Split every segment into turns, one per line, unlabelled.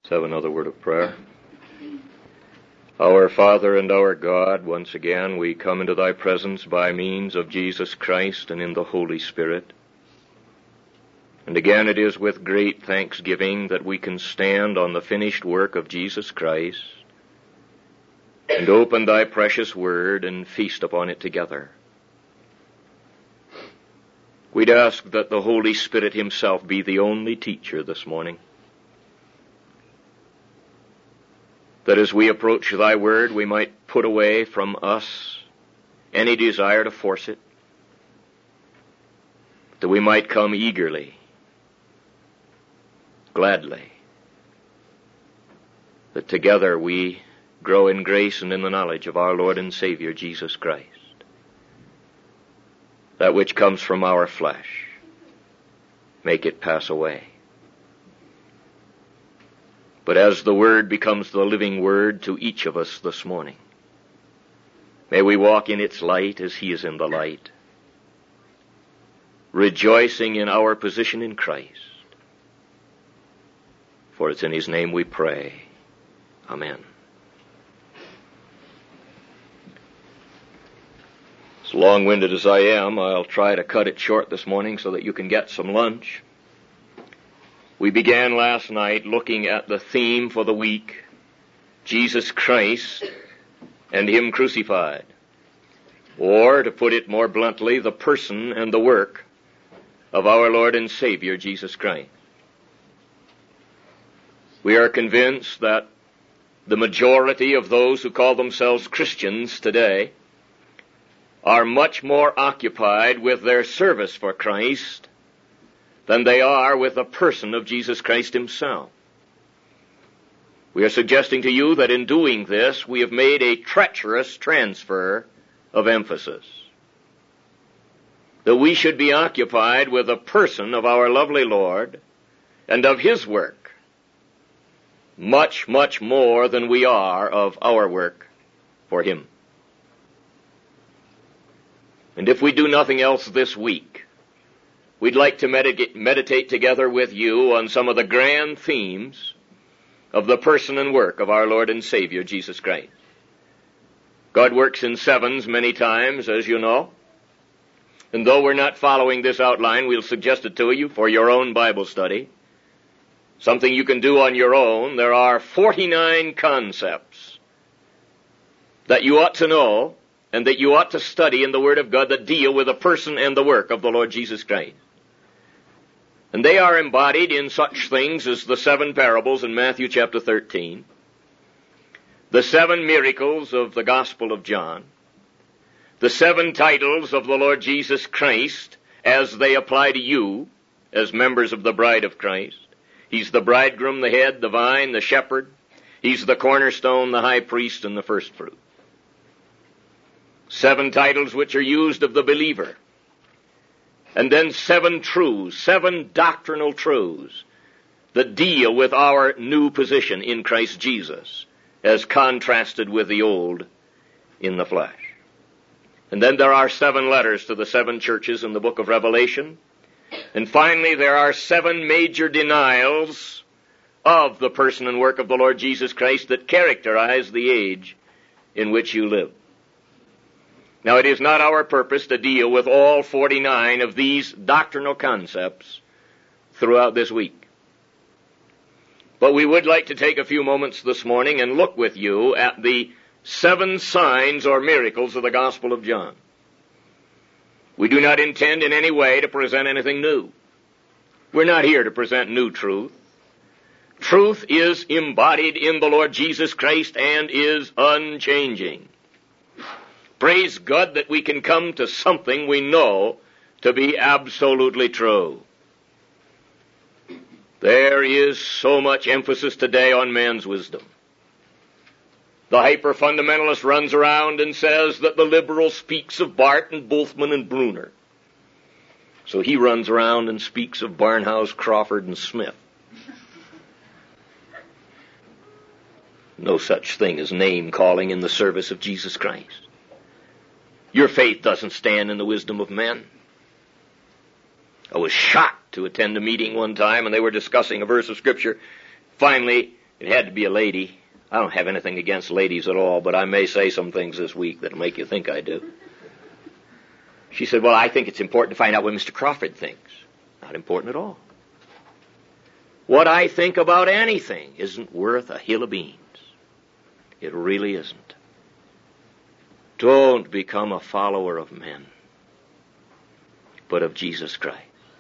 Let's have another word of prayer. Our Father and our God, once again we come into thy presence by means of Jesus Christ and in the Holy Spirit. And again it is with great thanksgiving that we can stand on the finished work of Jesus Christ and open thy precious word and feast upon it together. We'd ask that the Holy Spirit himself be the only teacher this morning. That as we approach thy word, we might put away from us any desire to force it. That we might come eagerly, gladly. That together we grow in grace and in the knowledge of our Lord and Savior, Jesus Christ. That which comes from our flesh, make it pass away. But as the Word becomes the living Word to each of us this morning, may we walk in its light as He is in the light, rejoicing in our position in Christ. For it's in His name we pray. Amen. As long-winded as I am, I'll try to cut it short this morning so that you can get some lunch. We began last night looking at the theme for the week, Jesus Christ and Him crucified. Or, to put it more bluntly, the person and the work of our Lord and Savior, Jesus Christ. We are convinced that the majority of those who call themselves Christians today are much more occupied with their service for Christ than they are with the person of Jesus Christ himself. We are suggesting to you that in doing this, we have made a treacherous transfer of emphasis. That we should be occupied with the person of our lovely Lord and of His work much, much more than we are of our work for Him. And if we do nothing else this week, we'd like to meditate together with you on some of the grand themes of the person and work of our Lord and Savior, Jesus Christ. God works in sevens many times, as you know. And though we're not following this outline, we'll suggest it to you for your own Bible study. Something you can do on your own. There are 49 concepts that you ought to know and that you ought to study in the Word of God that deal with the person and the work of the Lord Jesus Christ. And they are embodied in such things as the 7 parables in Matthew chapter 13, the 7 miracles of the Gospel of John, the 7 titles of the Lord Jesus Christ as they apply to you as members of the bride of Christ. He's the bridegroom, the head, the vine, the shepherd. He's the cornerstone, the high priest, and the first fruit. 7 titles which are used of the believer. And then 7 truths, 7 doctrinal truths that deal with our new position in Christ Jesus as contrasted with the old in the flesh. And then there are 7 letters to the 7 churches in the book of Revelation. And finally there are 7 major denials of the person and work of the Lord Jesus Christ that characterize the age in which you live. Now, it is not our purpose to deal with all 49 of these doctrinal concepts throughout this week. But we would like to take a few moments this morning and look with you at the 7 signs or miracles of the Gospel of John. We do not intend in any way to present anything new. We're not here to present new truth. Truth is embodied in the Lord Jesus Christ and is unchanging. Praise God that we can come to something we know to be absolutely true. There is so much emphasis today on man's wisdom. The hyper-fundamentalist runs around and says that the liberal speaks of Barth and Bultmann and Bruner. So he runs around and speaks of Barnhouse, Crawford, and Smith. No such thing as name-calling in the service of Jesus Christ. Your faith doesn't stand in the wisdom of men. I was shocked to attend a meeting one time, and they were discussing a verse of Scripture. Finally, It had to be a lady. I don't have anything against ladies at all, but I may say some things this week that'll make you think I do. She said, well, I think it's important to find out what Mr. Crawford thinks. Not important at all. What I think about anything isn't worth a hill of beans. It really isn't. Don't become a follower of men, but of Jesus Christ.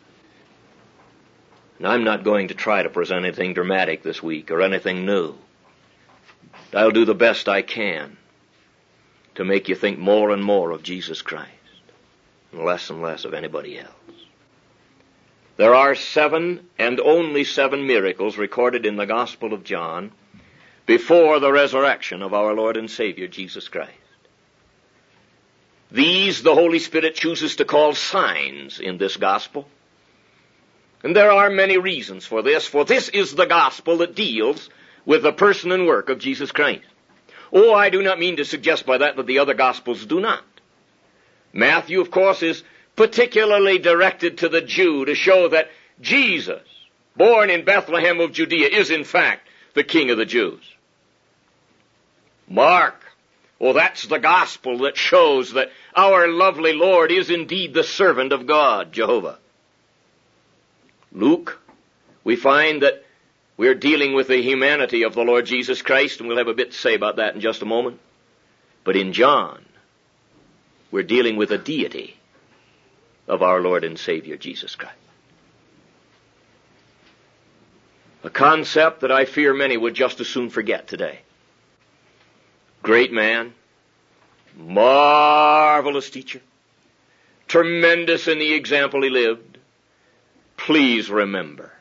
And I'm not going to try to present anything dramatic this week or anything new. I'll do the best I can to make you think more and more of Jesus Christ and less of anybody else. There are 7 and only 7 miracles recorded in the Gospel of John before the resurrection of our Lord and Savior, Jesus Christ. These the Holy Spirit chooses to call signs in this Gospel. And there are many reasons for this is the Gospel that deals with the person and work of Jesus Christ. Oh, I do not mean to suggest by that the other Gospels do not. Matthew, of course, is particularly directed to the Jew to show that Jesus, born in Bethlehem of Judea, is in fact the King of the Jews. Mark, that's the Gospel that shows that our lovely Lord is indeed the servant of God, Jehovah. Luke, we find that we're dealing with the humanity of the Lord Jesus Christ, and we'll have a bit to say about that in just a moment. But in John, we're dealing with the deity of our Lord and Savior, Jesus Christ. A concept that I fear many would just as soon forget today. Great man, marvelous teacher, tremendous in the example he lived. Please remember,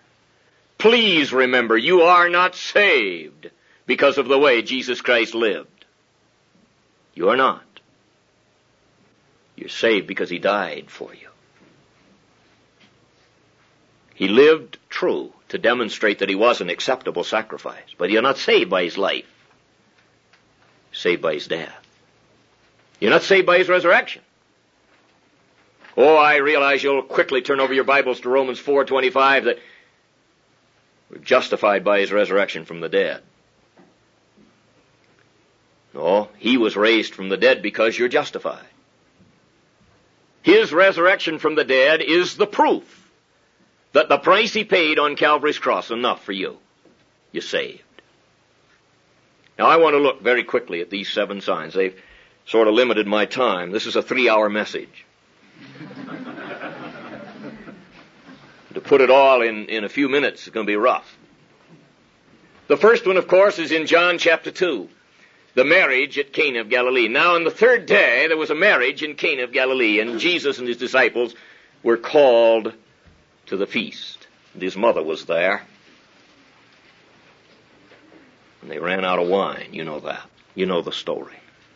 you are not saved because of the way Jesus Christ lived. You are not. You're saved because he died for you. He lived true to demonstrate that he was an acceptable sacrifice, but you're not saved by his life. You're saved by his death. You're not saved by his resurrection. Oh, I realize you'll quickly turn over your Bibles to Romans 4:25 that we're justified by his resurrection from the dead. No, he was raised from the dead because you're justified. His resurrection from the dead is the proof that the price he paid on Calvary's cross is enough for you. You're saved. Now I want to look very quickly at these 7 signs. They've sort of limited my time. This is a 3-hour message. To put it all in a few minutes is going to be rough. The first one, of course, is in John chapter 2. The marriage at Cana of Galilee. Now, on the 3rd day, there was a marriage in Cana of Galilee, and Jesus and his disciples were called to the feast. And his mother was there. And they ran out of wine. You know that. You know the story.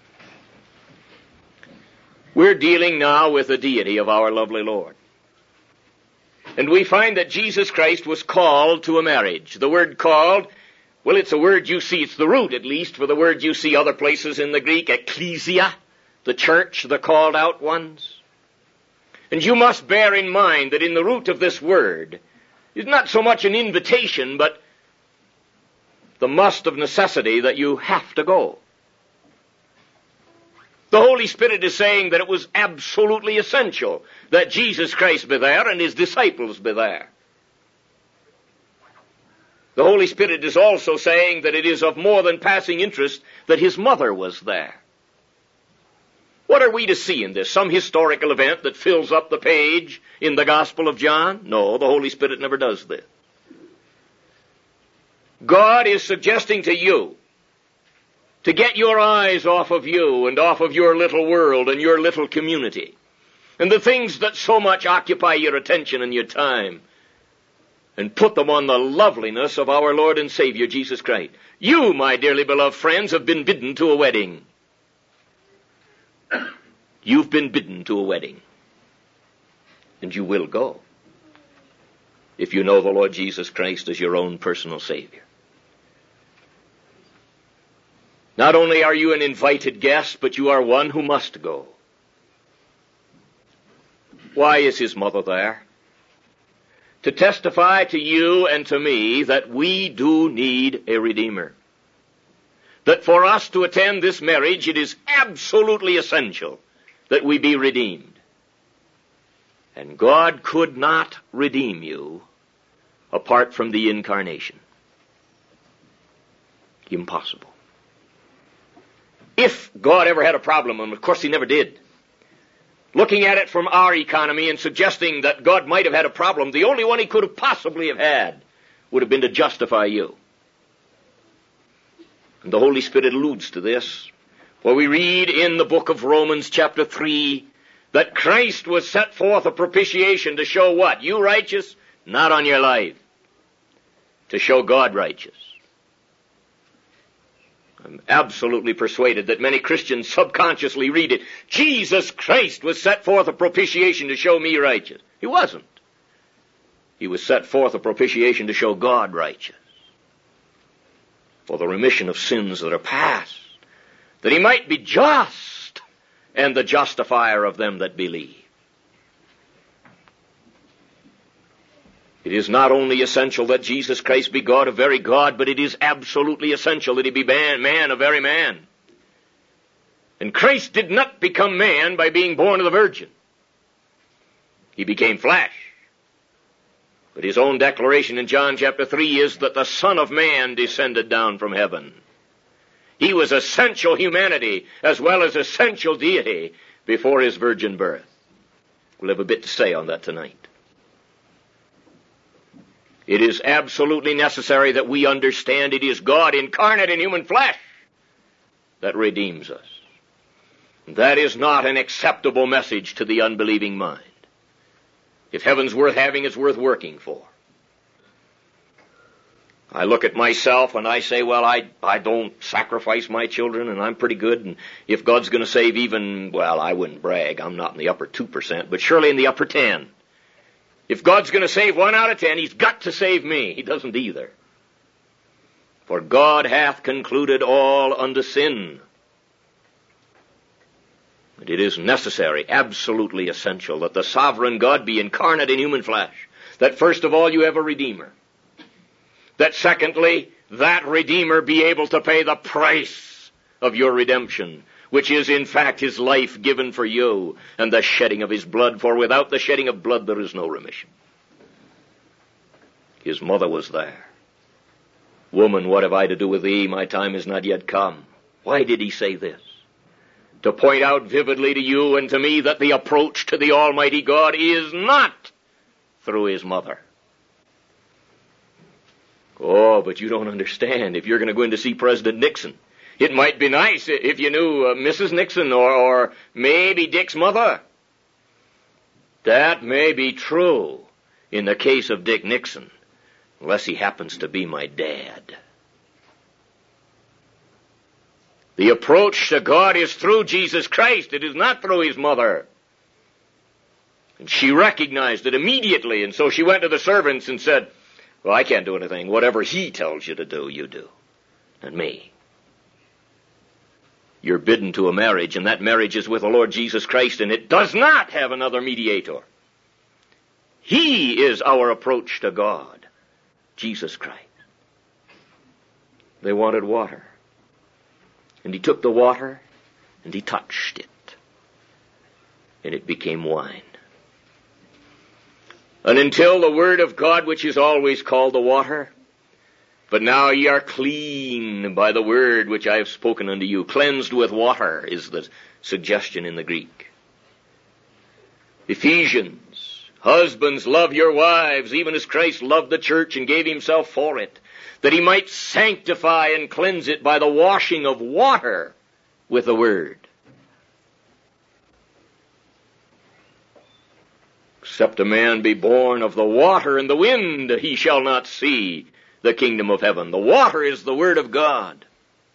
We're dealing now with the deity of our lovely Lord. And we find that Jesus Christ was called to a marriage. The word called, well, it's a word you see, it's the root at least for the word you see other places in the Greek, ecclesia, the church, the called out ones. And you must bear in mind that in the root of this word is not so much an invitation, but the must of necessity that you have to go. The Holy Spirit is saying that it was absolutely essential that Jesus Christ be there and his disciples be there. The Holy Spirit is also saying that it is of more than passing interest that his mother was there. What are we to see in this? Some historical event that fills up the page in the Gospel of John? No, the Holy Spirit never does this. God is suggesting to you to get your eyes off of you and off of your little world and your little community and the things that so much occupy your attention and your time, and put them on the loveliness of our Lord and Savior, Jesus Christ. You, my dearly beloved friends, have been bidden to a wedding. You've been bidden to a wedding. And you will go if you know the Lord Jesus Christ as your own personal Savior. Not only are you an invited guest, but you are one who must go. Why is his mother there? to testify to you and to me that we do need a Redeemer. That for us to attend this marriage, it is absolutely essential that we be redeemed. And God could not redeem you apart from the incarnation. Impossible. If God ever had a problem, and of course he never did, looking at it from our economy and suggesting that God might have had a problem, the only one he could have possibly have had would have been to justify you. And the Holy Spirit alludes to this, where we read in the book of Romans chapter 3 that Christ was set forth a propitiation to show what? You righteous? Not on your life. To show God righteous. I'm absolutely persuaded that many Christians subconsciously read it. Jesus Christ was set forth a propitiation to show me righteous. He wasn't. He was set forth a propitiation to show God righteous. For the remission of sins that are past, that he might be just and the justifier of them that believe. It is not only essential that Jesus Christ be God, a very God, but it is absolutely essential that he be man, a very man. And Christ did not become man by being born of the Virgin. He became flesh. But his own declaration in John chapter 3 is that the Son of Man descended down from heaven. He was essential humanity as well as essential deity before his virgin birth. We'll have a bit to say on that tonight. It is absolutely necessary that we understand it is God incarnate in human flesh that redeems us. That is not an acceptable message to the unbelieving mind. If heaven's worth having, it's worth working for. I look at myself and I say, well, I don't sacrifice my children and I'm pretty good. And if God's going to save even, well, I wouldn't brag. I'm not in the upper 2%, but surely in the upper 10. If God's going to save 1 out of 10, he's got to save me. He doesn't either. For God hath concluded all unto sin. And it is necessary, absolutely essential, that the sovereign God be incarnate in human flesh. That first of all you have a Redeemer. That secondly, that Redeemer be able to pay the price of your redemption, which is in fact his life given for you and the shedding of his blood, for without the shedding of blood there is no remission. His mother was there. Woman, what have I to do with thee? My time is not yet come. Why did he say this? To point out vividly to you and to me that the approach to the Almighty God is not through his mother. Oh, but you don't understand. If you're going to go in to see President Nixon, it might be nice if you knew Mrs. Nixon or maybe Dick's mother. That may be true in the case of Dick Nixon, unless he happens to be my dad. The approach to God is through Jesus Christ. It is not through his mother. And she recognized it immediately, and so she went to the servants and said, well, I can't do anything. Whatever he tells you to do, you do. And me. You're bidden to a marriage, and that marriage is with the Lord Jesus Christ, and it does not have another mediator. He is our approach to God, Jesus Christ. They wanted water. And he took the water, and he touched it. And it became wine. And until the word of God, which is always called the water, but now ye are clean by the word which I have spoken unto you. Cleansed with water is the suggestion in the Greek. Ephesians, husbands, love your wives, even as Christ loved the church and gave himself for it, that he might sanctify and cleanse it by the washing of water with the word. Except a man be born of the water and the wind, he shall not see the kingdom of heaven. The water is the word of God.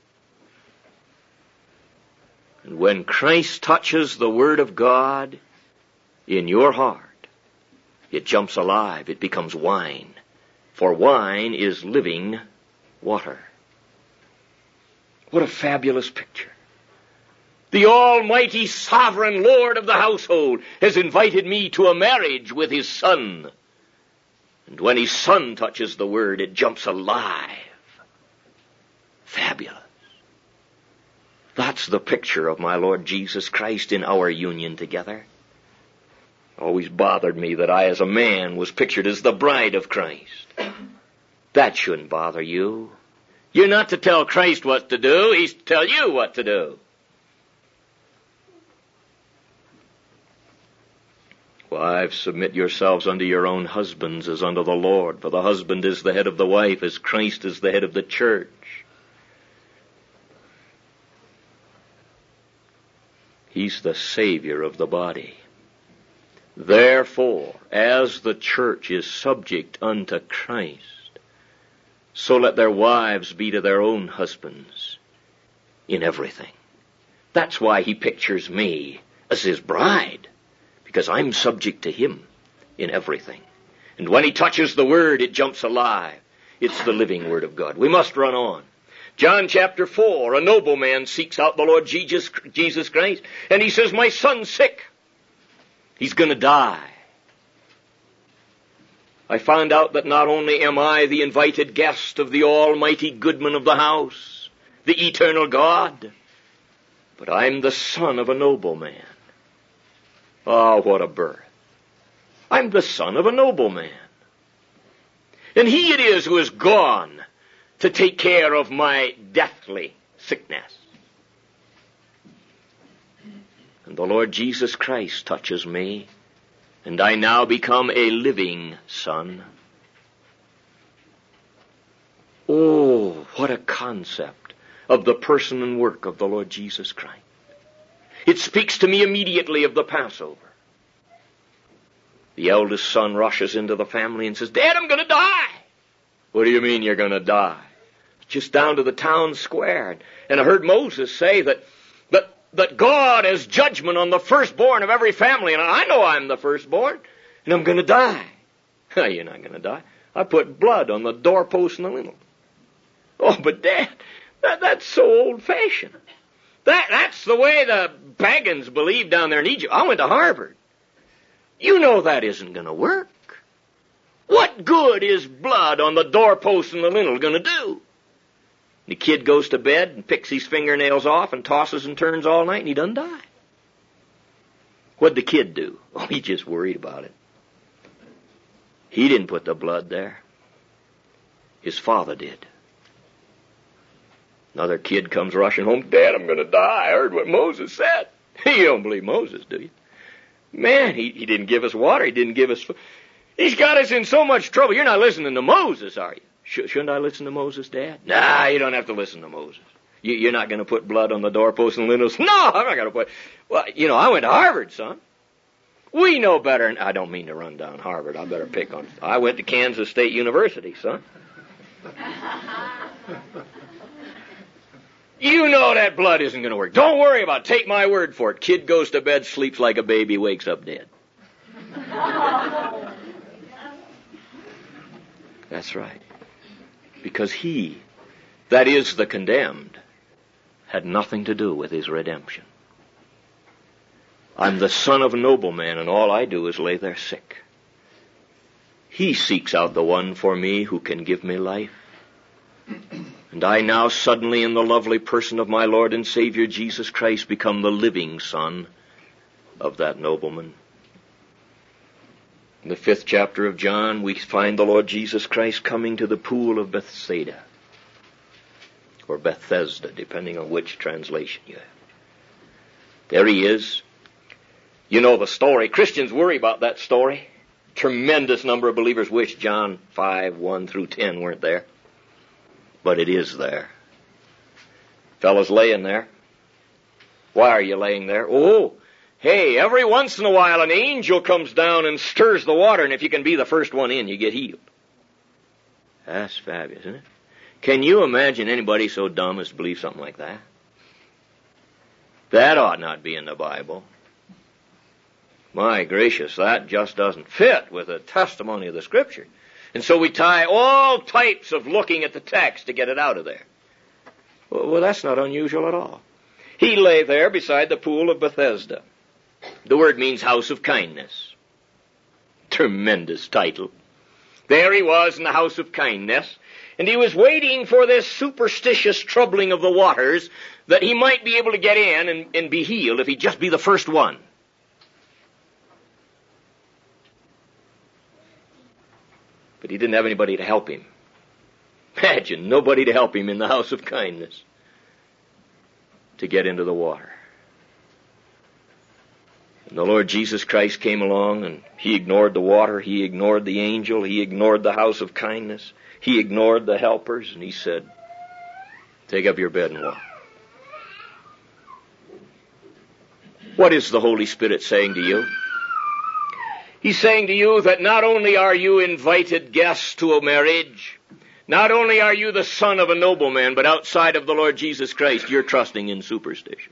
And when Christ touches the word of God in your heart, it jumps alive. It becomes wine. For wine is living water. What a fabulous picture. The almighty sovereign Lord of the household has invited me to a marriage with his Son. And when his Son touches the Word, it jumps alive. Fabulous. That's the picture of my Lord Jesus Christ in our union together. Always bothered me that I as a man was pictured as the bride of Christ. That shouldn't bother you. You're not to tell Christ what to do. He's to tell you what to do. Wives, submit yourselves unto your own husbands as unto the Lord. For the husband is the head of the wife, as Christ is the head of the church. He's the Savior of the body. Therefore, as the church is subject unto Christ, so let their wives be to their own husbands in everything. That's why he pictures me as his bride, because I'm subject to him in everything. And when he touches the Word, it jumps alive. It's the living Word of God. We must run on. John chapter 4, a nobleman seeks out the Lord Jesus Christ, and he says, my son's sick. He's going to die. I found out that not only am I the invited guest of the almighty goodman of the house, the eternal God, but I'm the son of a nobleman. Oh, what a birth. I'm the son of a nobleman. And he it is who has gone to take care of my deathly sickness. And the Lord Jesus Christ touches me, and I now become a living son. Oh, what a concept of the person and work of the Lord Jesus Christ. It speaks to me immediately of the Passover. The eldest son rushes into the family and says, Dad, I'm going to die. What do you mean you're going to die? Just down to the town square. And I heard Moses say that God has judgment on the firstborn of every family. And I know I'm the firstborn. And I'm going to die. You're not going to die. I put blood on the doorpost and the lintel. Oh, but Dad, that's so old-fashioned. That's the way the pagans believed down there in Egypt. I went to Harvard. You know that isn't going to work. What good is blood on the doorpost and the lintel going to do? The kid goes to bed and picks his fingernails off and tosses and turns all night, and he doesn't die. What'd the kid do? Oh, he just worried about it. He didn't put the blood there. His father did. Another kid comes rushing home. Dad, I'm going to die. I heard what Moses said. You don't believe Moses, do you? Man, he didn't give us water. He didn't give us food. He's got us in so much trouble. You're not listening to Moses, are you? Shouldn't I listen to Moses, Dad? Nah, you don't have to listen to Moses. You're not going to put blood on the doorposts and lintels? No, I'm not going to put... Well, I went to Harvard, son. We know better. And I don't mean to run down Harvard. I better pick on... I went to Kansas State University, son. You know that blood isn't going to work. Don't worry about it. Take my word for it. Kid goes to bed, sleeps like a baby, wakes up dead. That's right. Because he, that is the condemned, had nothing to do with his redemption. I'm the son of a nobleman, and all I do is lay there sick. He seeks out the one for me who can give me life. And I now suddenly, in the lovely person of my Lord and Savior Jesus Christ, become the living son of that nobleman. In the 5th chapter of John, we find the Lord Jesus Christ coming to the pool of Bethsaida, or Bethesda, depending on which translation you have. There he is. You know the story. Christians worry about that story. Tremendous number of believers wish John 5:1-10 weren't there. But it is there. Fellas laying there. Why are you laying there? Oh, hey, every once in a while an angel comes down and stirs the water, and if you can be the first one in, you get healed. That's fabulous, isn't it? Can you imagine anybody so dumb as to believe something like that? That ought not be in the Bible. My gracious, that just doesn't fit with the testimony of the Scripture. And so we tie all types of looking at the text to get it out of there. Well, that's not unusual at all. He lay there beside the pool of Bethesda. The word means house of kindness. Tremendous title. There he was in the house of kindness, and he was waiting for this superstitious troubling of the waters that he might be able to get in and be healed if he'd just be the first one. But he didn't have anybody to help him. Imagine, nobody to help him in the house of kindness to get into the water. And the Lord Jesus Christ came along, and he ignored the water, he ignored the angel, he ignored the house of kindness, he ignored the helpers, and he said, take up your bed and walk. What is the Holy Spirit saying to you? He's saying to you that not only are you invited guests to a marriage, not only are you the son of a nobleman, but outside of the Lord Jesus Christ, you're trusting in superstition.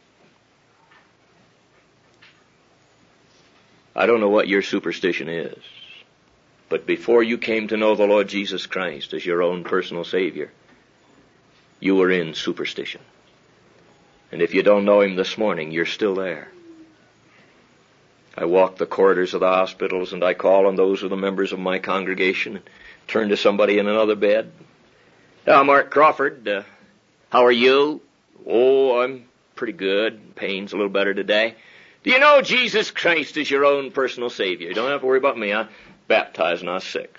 I don't know what your superstition is, but before you came to know the Lord Jesus Christ as your own personal Savior, you were in superstition. And if you don't know Him this morning, you're still there. I walk the corridors of the hospitals, and I call on those of the members of my congregation and turn to somebody in another bed. Mark Crawford, how are you? Oh, I'm pretty good. Pain's a little better today. Do you know Jesus Christ is your own personal Savior? You don't have to worry about me. I'm baptized when I was 6.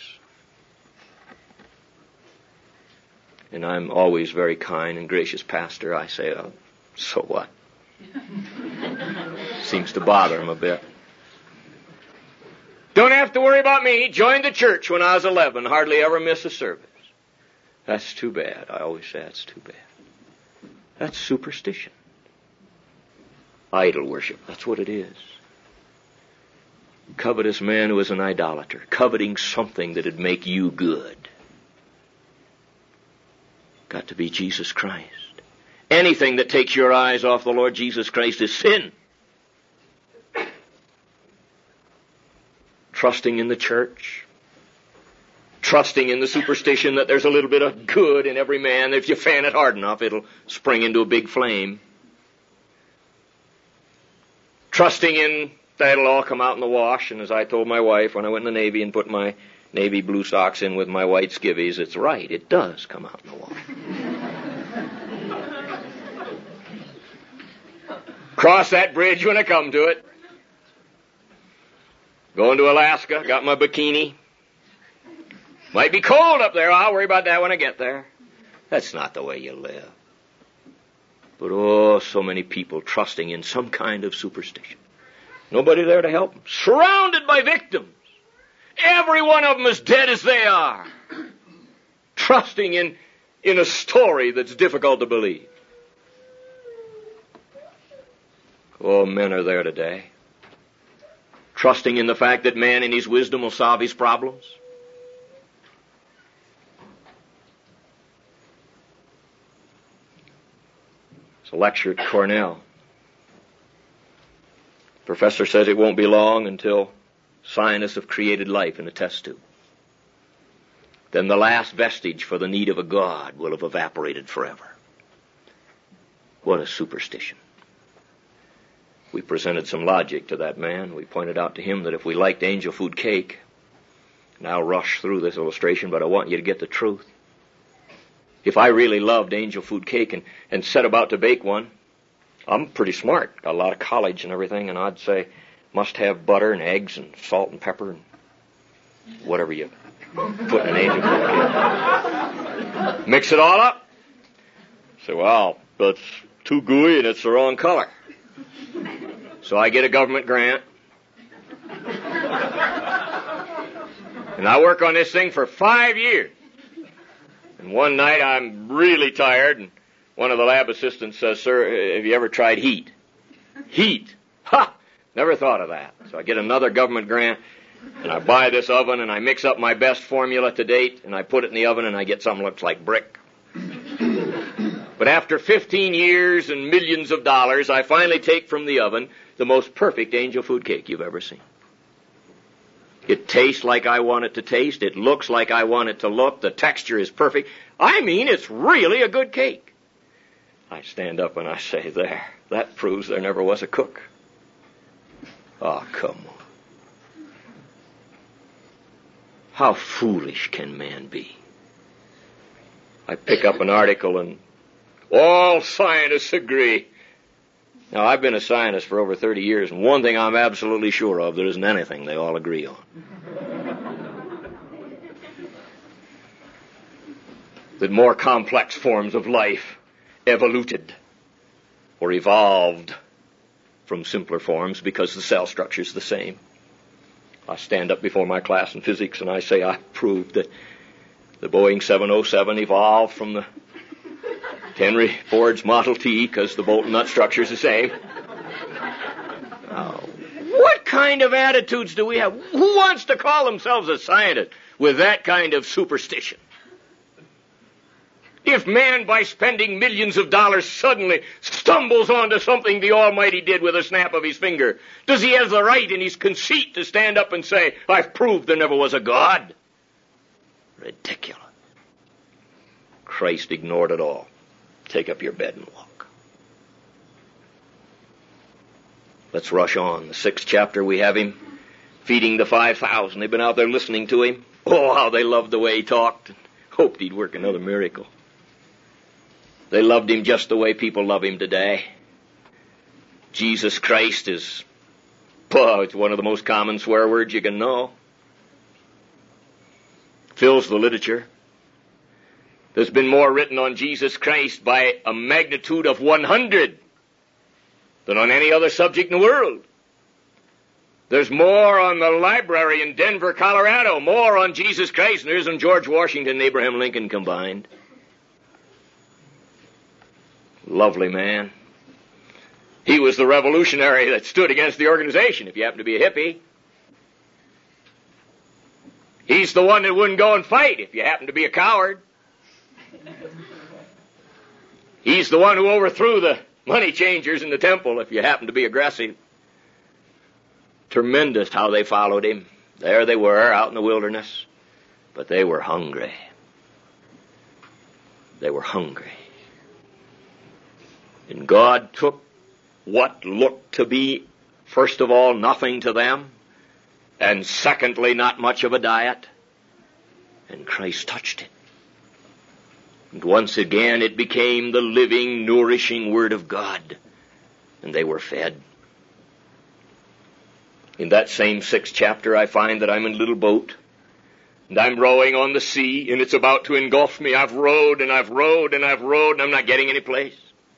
And I'm always very kind and gracious pastor. I say, oh, so what? Seems to bother him a bit. Don't have to worry about me. Joined the church when I was 11. Hardly ever miss a service. That's too bad. I always say that's too bad. That's superstition. Idol worship. That's what it is. Covetous man who is an idolater. Coveting something that would make you good. Got to be Jesus Christ. Anything that takes your eyes off the Lord Jesus Christ is sin. Trusting in the church. Trusting in the superstition that there's a little bit of good in every man. If you fan it hard enough, it'll spring into a big flame. Trusting in that it'll all come out in the wash. And as I told my wife when I went in the Navy and put my navy blue socks in with my white skivvies, it's right. It does come out in the wash. Cross that bridge when I come to it. Going to Alaska, got my bikini. Might be cold up there. I'll worry about that when I get there. That's not the way you live. But oh, so many people trusting in some kind of superstition. Nobody there to help them. Surrounded by victims. Every one of them as dead as they are. Trusting in a story that's difficult to believe. Oh, men are there today. Trusting in the fact that man in his wisdom will solve his problems. It's a lecture at Cornell. The professor says it won't be long until scientists have created life in a test tube. Then the last vestige for the need of a God will have evaporated forever. What a superstition. We presented some logic to that man. We pointed out to him that if we liked angel food cake, and I'll rush through this illustration, but I want you to get the truth. If I really loved angel food cake and set about to bake one, I'm pretty smart, got a lot of college and everything, and I'd say, must have butter and eggs and salt and pepper and whatever you put in an angel food cake. Mix it all up. Say, well, that's too gooey and it's the wrong color. So I get a government grant. And I work on this thing for 5 years. And one night I'm really tired, and one of the lab assistants says, sir, have you ever tried heat? Heat? Ha! Never thought of that. So I get another government grant, and I buy this oven, and I mix up my best formula to date, and I put it in the oven, and I get something that looks like brick. But after 15 years and millions of dollars, I finally take from the oven the most perfect angel food cake you've ever seen. It tastes like I want it to taste. It looks like I want it to look. The texture is perfect. I mean, it's really a good cake. I stand up and I say, there, that proves there never was a cook. Oh, come on. How foolish can man be? I pick up an article and all scientists agree. Now, I've been a scientist for over 30 years, and one thing I'm absolutely sure of, there isn't anything they all agree on. That more complex forms of life evoluted or evolved from simpler forms because the cell structure is the same. I stand up before my class in physics and I say I've proved that the Boeing 707 evolved from the Henry Ford's Model T because the bolt and nut structure is the same. Now, what kind of attitudes do we have? Who wants to call themselves a scientist with that kind of superstition? If man, by spending millions of dollars, suddenly stumbles onto something the Almighty did with a snap of his finger, does he have the right in his conceit to stand up and say, I've proved there never was a God? Ridiculous. Christ ignored it all. Take up your bed and walk. Let's rush on. The 6th chapter, we have him feeding the 5,000. They've been out there listening to him. Oh, how they loved the way he talked. Hoped he'd work another miracle. They loved him just the way people love him today. Jesus Christ is, it's one of the most common swear words you can know. Fills the literature. There's been more written on Jesus Christ by a magnitude of 100 than on any other subject in the world. There's more on the library in Denver, Colorado, more on Jesus Christ than there is on George Washington and Abraham Lincoln combined. Lovely man. He was the revolutionary that stood against the organization if you happen to be a hippie. He's the one that wouldn't go and fight if you happen to be a coward. He's the one who overthrew the money changers in the temple if you happen to be aggressive. Tremendous how they followed him. There they were out in the wilderness, but they were hungry. They were hungry. And God took what looked to be, first of all, nothing to them, and secondly, not much of a diet, and Christ touched it. And once again, it became the living, nourishing Word of God, and they were fed. In that same 6th chapter, I find that I'm in a little boat, and I'm rowing on the sea, and it's about to engulf me. I've rowed, and I've rowed, and I've rowed, and I'm not getting any place.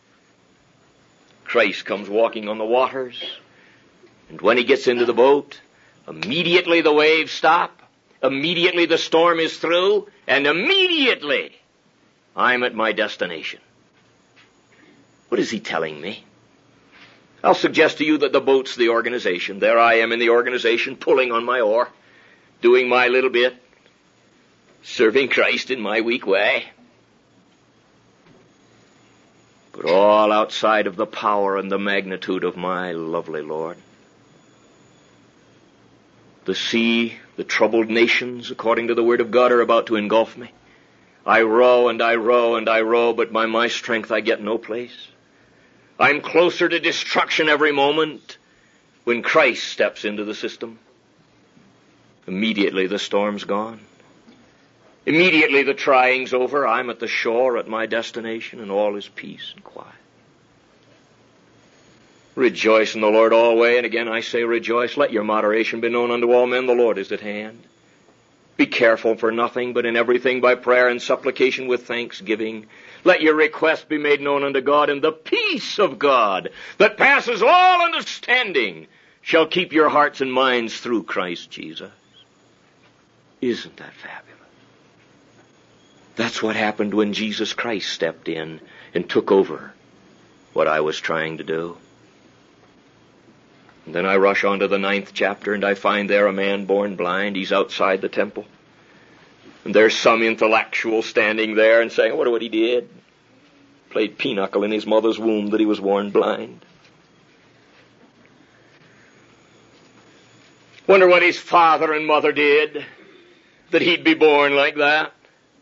Christ comes walking on the waters, and when he gets into the boat, immediately the waves stop, immediately the storm is through, and immediately I'm at my destination. What is he telling me? I'll suggest to you that the boat's the organization. There I am in the organization, pulling on my oar, doing my little bit, serving Christ in my weak way. But all outside of the power and the magnitude of my lovely Lord. The sea, the troubled nations, according to the Word of God, are about to engulf me. I row and I row and I row, but by my strength I get no place. I'm closer to destruction every moment when Christ steps into the system. Immediately the storm's gone. Immediately the trying's over. I'm at the shore at my destination, and all is peace and quiet. Rejoice in the Lord always, and again I say rejoice. Let your moderation be known unto all men. The Lord is at hand. Be careful for nothing, but in everything by prayer and supplication with thanksgiving. Let your requests be made known unto God, and the peace of God that passes all understanding shall keep your hearts and minds through Christ Jesus. Isn't that fabulous? That's what happened when Jesus Christ stepped in and took over what I was trying to do. And then I rush on to the 9th chapter, and I find there a man born blind. He's outside the temple. And there's some intellectual standing there and saying, I wonder what he did. Played pinochle in his mother's womb that he was born blind. Wonder what his father and mother did that he'd be born like that.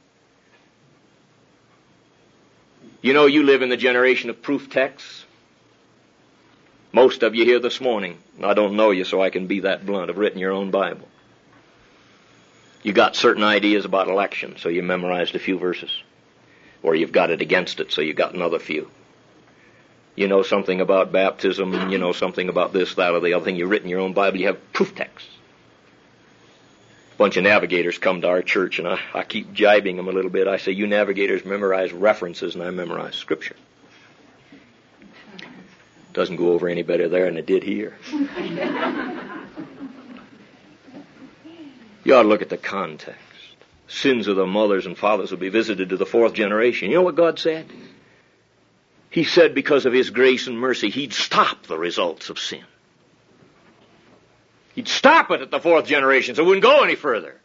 You know, you live in the generation of proof texts. Most of you here this morning, I don't know you so I can be that blunt, have written your own Bible. You got certain ideas about election, so you memorized a few verses. Or you've got it against it, so you got another few. You know something about baptism, and you know something about this, that, or the other thing. You've written your own Bible, you have proof texts. A bunch of navigators come to our church, and I keep jibing them a little bit. I say, you navigators memorize references, and I memorize Scripture. Doesn't go over any better there than it did here. You ought to look at the context. Sins of the mothers and fathers will be visited to the fourth generation. You know what God said? He said because of His grace and mercy, He'd stop the results of sin. He'd stop it at the fourth generation so it wouldn't go any further.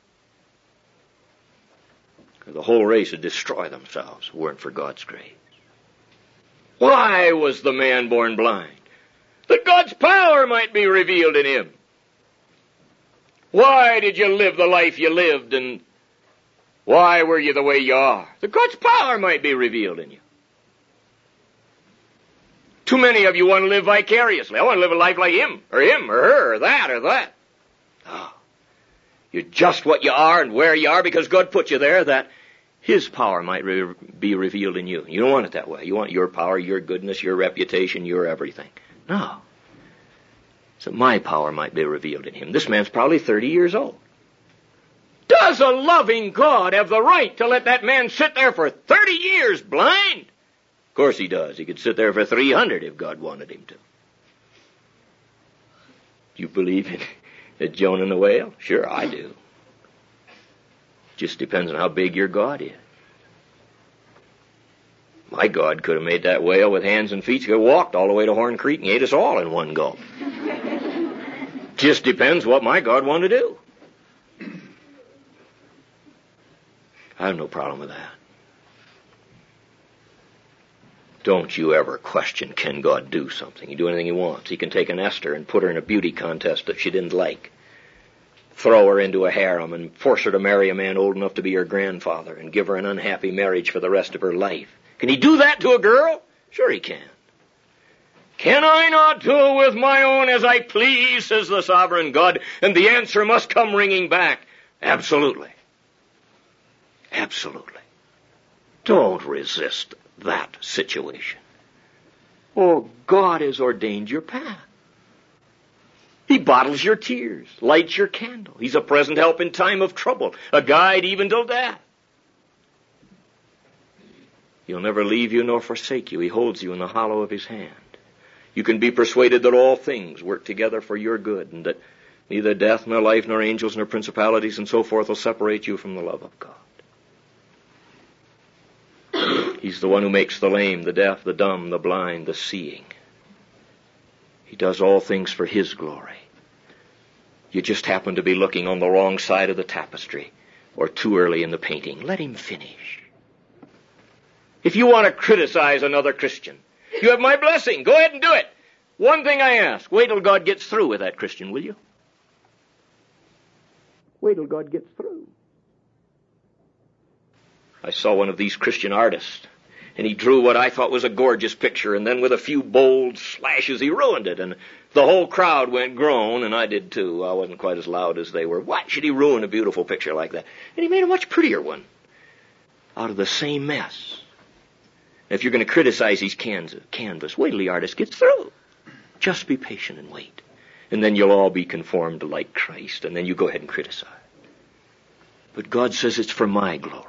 The whole race would destroy themselves if it weren't for God's grace. Why was the man born blind? That God's power might be revealed in him. Why did you live the life you lived, and why were you the way you are? That God's power might be revealed in you. Too many of you want to live vicariously. I want to live a life like him or her or that or that. Oh, you're just what you are and where you are because God put you there that His power might be revealed in you. You don't want it that way. You want your power, your goodness, your reputation, your everything. No. So my power might be revealed in him. This man's probably 30 years old. Does a loving God have the right to let that man sit there for 30 years blind? Of course he does. He could sit there for 300 if God wanted him to. Do you believe in Jonah and the whale? Sure, I do. Just depends on how big your God is. My God could have made that whale with hands and feet. He could have walked all the way to Horn Creek and ate us all in one gulp. Just depends what my God wanted to do. I have no problem with that. Don't you ever question, can God do something? He can do anything He wants. He can take an Esther and put her in a beauty contest that she didn't like. Throw her into a harem and force her to marry a man old enough to be her grandfather and give her an unhappy marriage for the rest of her life. Can He do that to a girl? Sure He can. Can I not do with my own as I please, says the sovereign God? And the answer must come ringing back. Absolutely. Absolutely. Don't resist that situation. Oh, God has ordained your path. He bottles your tears, lights your candle. He's a present help in time of trouble, a guide even till death. He'll never leave you nor forsake you. He holds you in the hollow of His hand. You can be persuaded that all things work together for your good, and that neither death nor life nor angels nor principalities and so forth will separate you from the love of God. He's the one who makes the lame, the deaf, the dumb, the blind, the seeing. He does all things for His glory. You just happen to be looking on the wrong side of the tapestry or too early in the painting. Let Him finish. If you want to criticize another Christian, you have my blessing. Go ahead and do it. One thing I ask, wait till God gets through with that Christian, will you? Wait till God gets through. I saw one of these Christian artists, and he drew what I thought was a gorgeous picture, and then with a few bold slashes he ruined it, and the whole crowd went groan, and I did too. I wasn't quite as loud as they were. Why should he ruin a beautiful picture like that? And he made a much prettier one out of the same mess. If you're going to criticize his canvas, wait till the artist gets through. Just be patient and wait. And then you'll all be conformed to like Christ, and then you go ahead and criticize. But God says it's for my glory.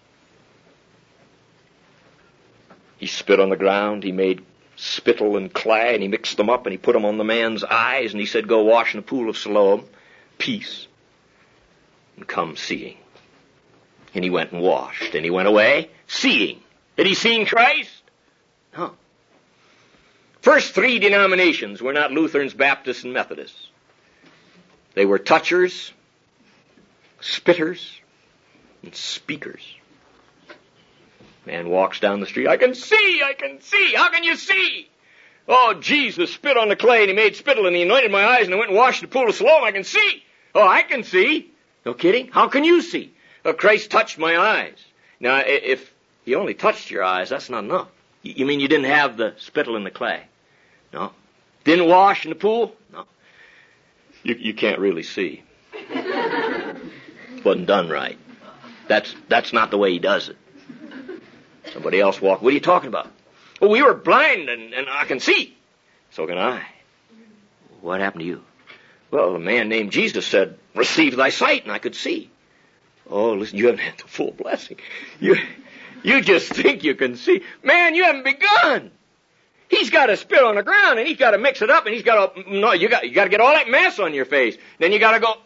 He spit on the ground, he made spittle and clay, and he mixed them up, and he put them on the man's eyes, and he said, go wash in the pool of Siloam, peace, and come seeing. And he went and washed, and he went away seeing. Had he seen Christ? No. First three denominations were not Lutherans, Baptists, and Methodists. They were touchers, spitters, and speakers. Man walks down the street, I can see. How can you see? Oh, Jesus spit on the clay, and he made spittle, and he anointed my eyes, and I went and washed the pool of Siloam. I can see. Oh, I can see. No kidding? How can you see? Oh, Christ touched my eyes. Now, if He only touched your eyes, that's not enough. You mean you didn't have the spittle in the clay? No. Didn't wash in the pool? No. You can't really see. Wasn't done right. That's not the way he does it. Somebody else walked. What are you talking about? Well, we were blind and I can see. So can I. What happened to you? Well, a man named Jesus said, receive thy sight, and I could see. Oh, listen, you haven't had the full blessing. You just think you can see. Man, you haven't begun. He's got to spit on the ground, and he's got to mix it up, and he's got to, no, you got to get all that mess on your face. Then you got to go.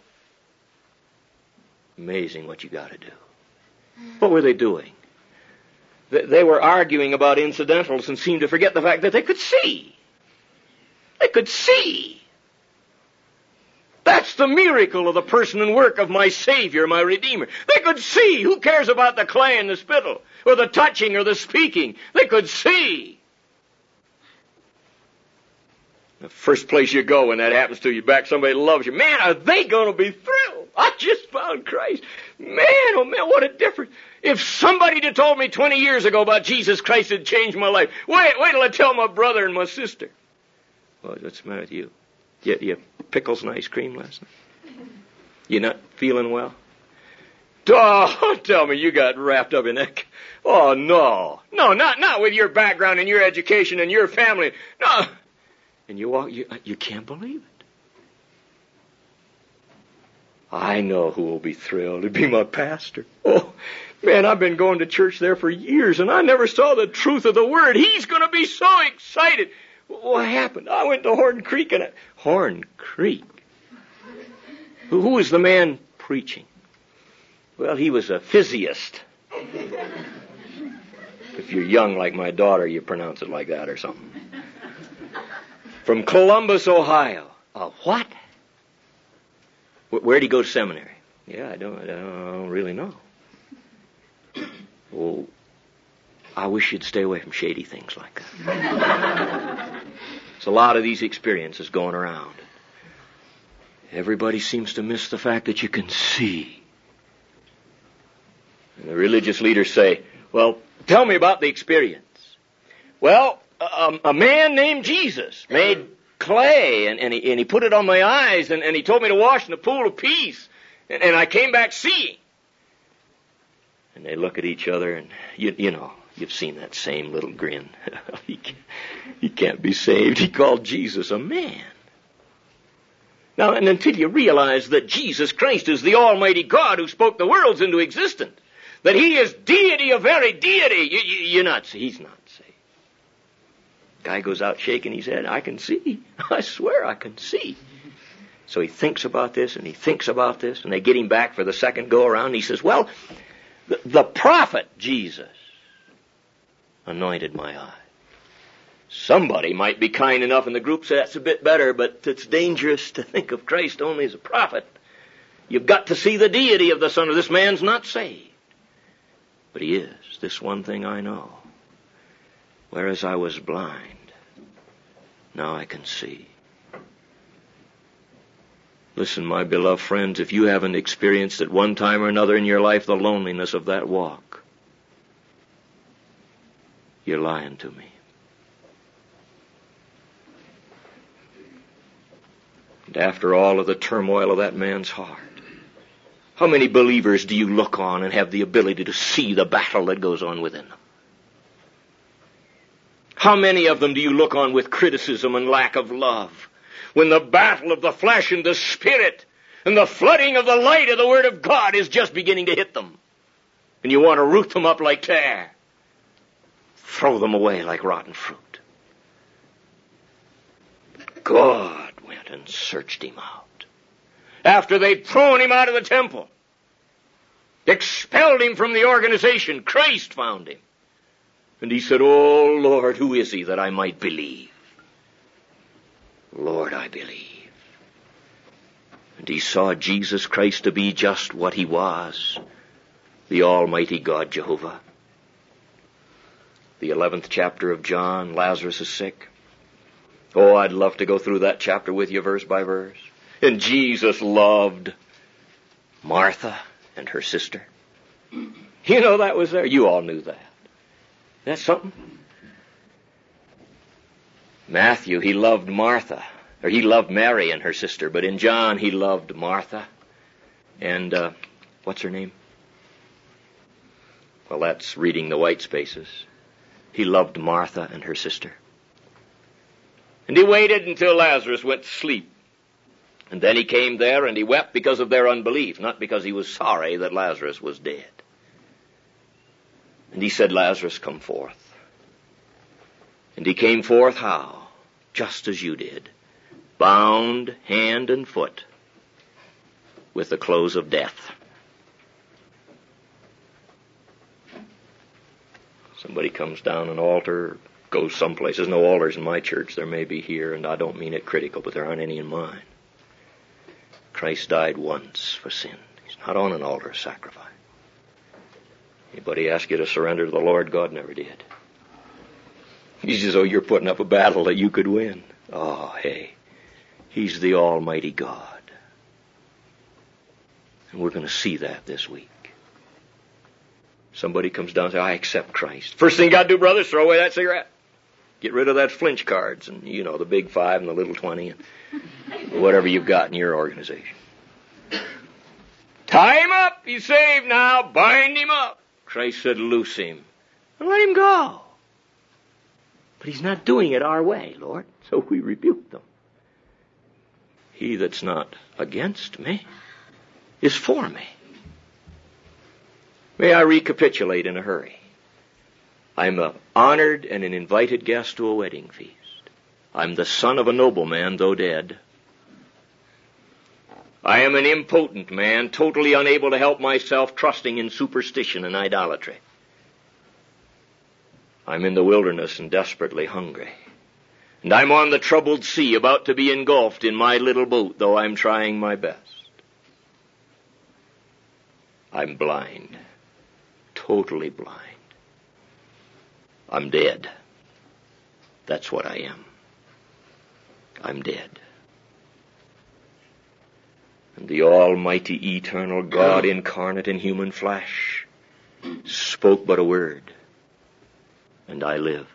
Amazing what you got to do. What were they doing? They were arguing about incidentals and seemed to forget the fact that they could see. They could see. That's the miracle of the person and work of my Savior, my Redeemer. They could see. Who cares about the clay and the spittle, or the touching or the speaking? They could see. The first place you go when that happens to you, back somebody loves you, man, are they going to be thrilled? I just found Christ. Man, oh man, what a difference. If somebody had told me 20 years ago about Jesus Christ, it'd changed my life. Wait till I tell my brother and my sister. Well, what's the matter with you? You pickles and ice cream last night? You not feeling well? Oh, tell me you got wrapped up in that. Oh, no. No, not with your background and your education and your family. No. And you can't believe it. I know who will be thrilled to be my pastor. Oh, man, I've been going to church there for years, and I never saw the truth of the word. He's going to be so excited. What happened? I went to Horn Creek, and Horn Creek? Who was the man preaching? Well, he was a physiast. If you're young like my daughter, you pronounce it like that or something. From Columbus, Ohio. What? Where'd he go to seminary? Yeah, I don't really know. Oh, I wish you'd stay away from shady things like that. There's a lot of these experiences going around. Everybody seems to miss the fact that you can see. And the religious leaders say, well, tell me about the experience. Well, a man named Jesus made clay, and he put it on my eyes, and he told me to wash in the pool of peace, and I came back seeing. And they look at each other, and you know, you've seen that same little grin. He can't be saved. He called Jesus a man. Now, and until you realize that Jesus Christ is the Almighty God who spoke the worlds into existence, that He is deity of very deity, he's not saved. Guy goes out shaking his head. I can see. I swear I can see. So he thinks about this, and he thinks about this, and they get him back for the second go-around. He says, well, the prophet Jesus anointed my eye. Somebody might be kind enough in the group to say that's a bit better, but it's dangerous to think of Christ only as a prophet. You've got to see the deity of the Son of this man's not saved. But he is. This one thing I know. Whereas I was blind, now I can see. Listen, my beloved friends, if you haven't experienced at one time or another in your life the loneliness of that walk, you're lying to me. And after all of the turmoil of that man's heart, how many believers do you look on and have the ability to see the battle that goes on within them? How many of them do you look on with criticism and lack of love, when the battle of the flesh and the spirit and the flooding of the light of the Word of God is just beginning to hit them, and you want to root them up like tare, throw them away like rotten fruit? God went and searched him out. After they'd thrown him out of the temple, expelled him from the organization, Christ found him. And he said, oh, Lord, who is he that I might believe? Lord, I believe. And he saw Jesus Christ to be just what he was, the Almighty God, Jehovah. The 11th chapter of John, Lazarus is sick. Oh, I'd love to go through that chapter with you verse by verse. And Jesus loved Martha and her sister. You know that was there. You all knew that. That's something. Matthew, he loved Martha, or he loved Mary and her sister, but in John he loved Martha. And What's her name? Well, that's reading the white spaces. He loved Martha and her sister. And he waited until Lazarus went to sleep. And then he came there and he wept because of their unbelief, not because he was sorry that Lazarus was dead. And he said, Lazarus, come forth. And he came forth how? Just as you did. Bound hand and foot with the clothes of death. Somebody comes down an altar, goes someplace. There's no altars in my church. There may be here, and I don't mean it critical, but there aren't any in mine. Christ died once for sin. He's not on an altar of sacrifice. Anybody ask you to surrender to the Lord? God never did. He's as though you're putting up a battle that you could win. Oh, hey. He's the Almighty God. And we're going to see that this week. Somebody comes down and says, I accept Christ. First thing you got to do, brother, is throw away that cigarette. Get rid of that flinch cards and, you know, the big 5 and the little 20 and whatever you've got in your organization. Tie him up. He's saved now. Bind him up. Christ said, loose him. And let him go. But he's not doing it our way, Lord. So we rebuke them. He that's not against me is for me. May I recapitulate in a hurry? I'm an honored and an invited guest to a wedding feast. I'm the son of a nobleman, though dead. I am an impotent man, totally unable to help myself, trusting in superstition and idolatry. I'm in the wilderness and desperately hungry. And I'm on the troubled sea, about to be engulfed in my little boat, though I'm trying my best. I'm blind. Totally blind. I'm dead. That's what I am. I'm dead. And the almighty, eternal God incarnate in human flesh spoke but a word, and I live.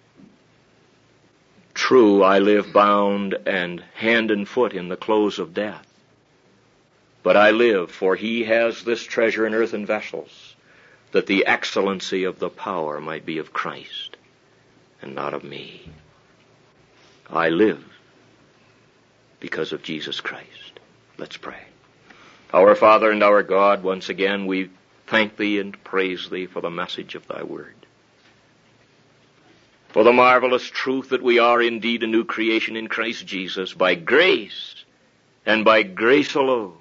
True, I live bound and hand and foot in the clothes of death. But I live, for he has this treasure in earthen vessels, that the excellency of the power might be of Christ and not of me. I live because of Jesus Christ. Let's pray. Our Father and our God, once again we thank thee and praise thee for the message of thy word. For the marvelous truth that we are indeed a new creation in Christ Jesus by grace and by grace alone.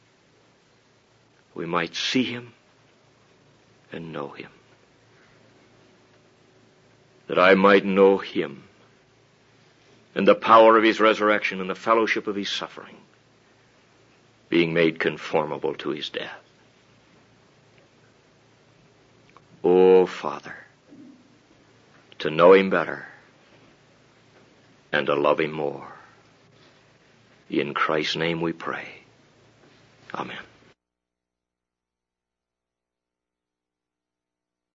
We might see him and know him. That I might know him and the power of his resurrection and the fellowship of his suffering, being made conformable to his death. O Father, to know him better and to love him more. In Christ's name we pray. Amen.